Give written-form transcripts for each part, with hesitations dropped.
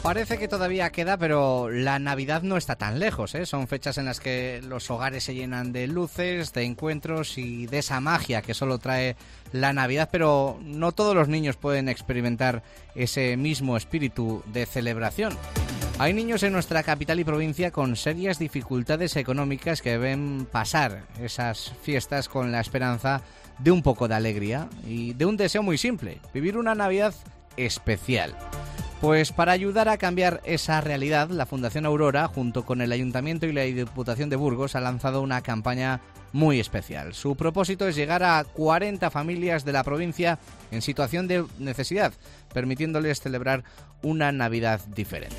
Parece que todavía queda, pero la Navidad no está tan lejos, ¿eh? Son fechas en las que los hogares se llenan de luces, de encuentros y de esa magia que solo trae la Navidad, pero no todos los niños pueden experimentar ese mismo espíritu de celebración. Hay niños en nuestra capital y provincia con serias dificultades económicas que deben pasar esas fiestas con la esperanza de un poco de alegría y de un deseo muy simple: vivir una Navidad especial. Pues para ayudar a cambiar esa realidad, la Fundación Aurora, junto con el Ayuntamiento y la Diputación de Burgos, ha lanzado una campaña muy especial. Su propósito es llegar a 40 familias de la provincia en situación de necesidad, permitiéndoles celebrar una Navidad diferente.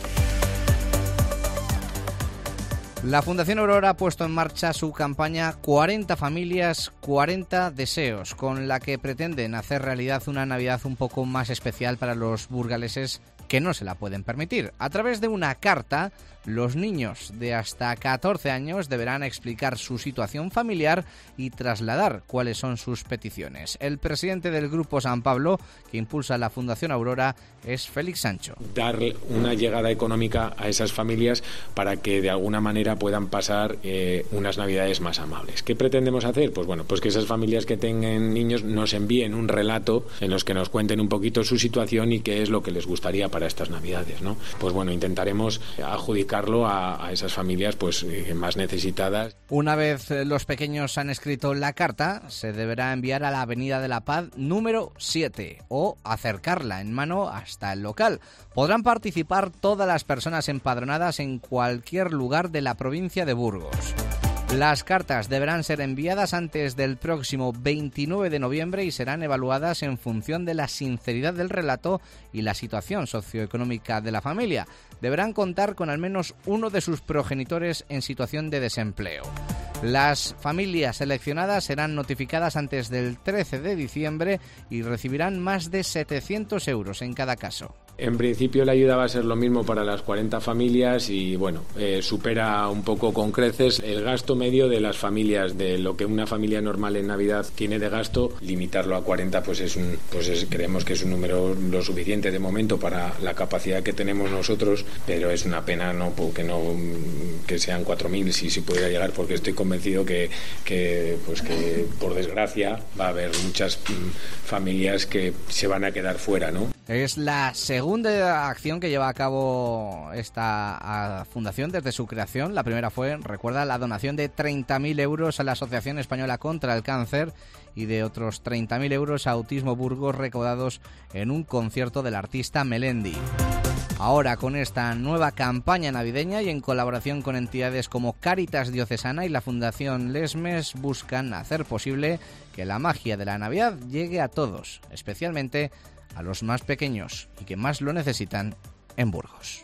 La Fundación Aurora ha puesto en marcha su campaña 40 familias, 40 deseos, con la que pretenden hacer realidad una Navidad un poco más especial para los burgaleses que no se la pueden permitir. A través de una carta, los niños de hasta 14 años deberán explicar su situación familiar y trasladar cuáles son sus peticiones. El presidente del Grupo San Pablo, que impulsa la Fundación Aurora, es Félix Sancho. Dar una llegada económica a esas familias para que de alguna manera puedan pasar unas Navidades más amables. ¿Qué pretendemos hacer? Pues bueno, pues que esas familias que tengan niños nos envíen un relato en los que nos cuenten un poquito su situación y qué es lo que les gustaría para estas Navidades, ¿no? Pues bueno, intentaremos adjudicarlo a esas familias pues más necesitadas. Una vez los pequeños han escrito la carta, se deberá enviar a la Avenida de la Paz número 7 o acercarla en mano hasta el local. Podrán participar todas las personas empadronadas en cualquier lugar de la provincia de Burgos. Las cartas deberán ser enviadas antes del próximo 29 de noviembre y serán evaluadas en función de la sinceridad del relato y la situación socioeconómica de la familia. Deberán contar con al menos uno de sus progenitores en situación de desempleo. Las familias seleccionadas serán notificadas antes del 13 de diciembre y recibirán más de 700 euros en cada caso. En principio la ayuda va a ser lo mismo para las 40 familias y bueno, supera un poco con creces el gasto medio de las familias, de lo que una familia normal en Navidad tiene de gasto. Limitarlo a 40 creemos que es un número lo suficiente de momento para la capacidad que tenemos nosotros, pero es una pena que sean 4.000 si pudiera llegar, porque estoy convencido que por desgracia va a haber muchas familias que se van a quedar fuera, ¿no? Es la segunda acción que lleva a cabo esta fundación desde su creación. La primera fue, recuerda, la donación de 30.000 euros a la Asociación Española contra el Cáncer y de otros 30.000 euros a Autismo Burgos recaudados en un concierto del artista Melendi. Ahora, con esta nueva campaña navideña y en colaboración con entidades como Cáritas Diocesana y la Fundación Lesmes, buscan hacer posible que la magia de la Navidad llegue a todos, especialmente a los más pequeños y que más lo necesitan en Burgos.